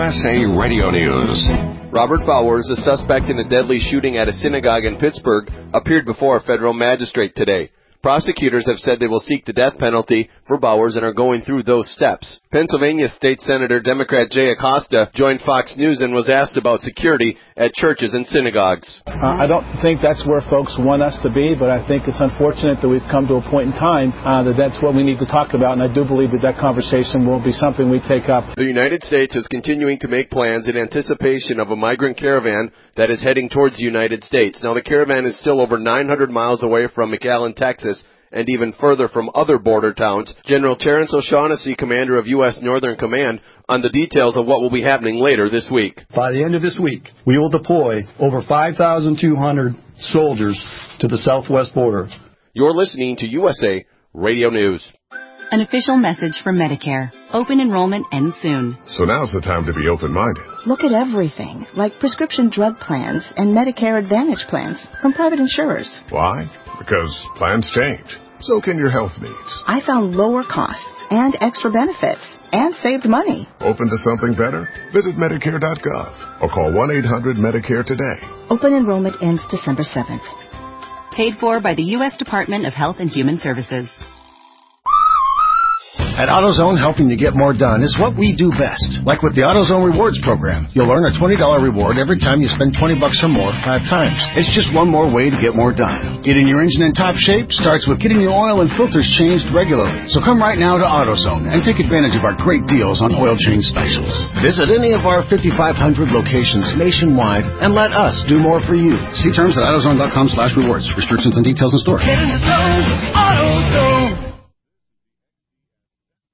USA Radio News. Robert Bowers, a suspect in a deadly shooting at a synagogue in Pittsburgh, appeared before a federal magistrate today. Prosecutors have said they will seek the death penalty for Bowers and are going through those steps. Pennsylvania State Senator Democrat Jay Acosta joined Fox News and was asked about security at churches and synagogues. I don't think that's where folks want us to be, but I think it's unfortunate that we've come to a point in time that's what we need to talk about, and I do believe that conversation will be something we take up. The United States is continuing to make plans in anticipation of a migrant caravan that is heading towards the United States. Now, the caravan is still over 900 miles away from McAllen, Texas, and even further from other border towns. General Terrence O'Shaughnessy, commander of U.S. Northern Command, on the details of what will be happening later this week. By the end of this week, we will deploy over 5,200 soldiers to the southwest border. You're listening to USA Radio News. An official message from Medicare. Open enrollment ends soon. So now's the time to be open-minded. Look at everything, like prescription drug plans and Medicare Advantage plans from private insurers. Why? Because plans change. So can your health needs. I found lower costs and extra benefits and saved money. Open to something better? Visit Medicare.gov or call 1-800-MEDICARE today. Open enrollment ends December 7th. Paid for by the U.S. Department of Health and Human Services. At AutoZone, helping you get more done is what we do best. Like with the AutoZone Rewards program. You'll earn a $20 reward every time you spend $20 or more 5 times. It's just one more way to get more done. Getting your engine in top shape starts with getting your oil and filters changed regularly. So come right now to AutoZone and take advantage of our great deals on oil change specials. Visit any of our 5,500 locations nationwide and let us do more for you. See terms at AutoZone.com/rewards. Restrictions and details in store. Get in the zone, AutoZone.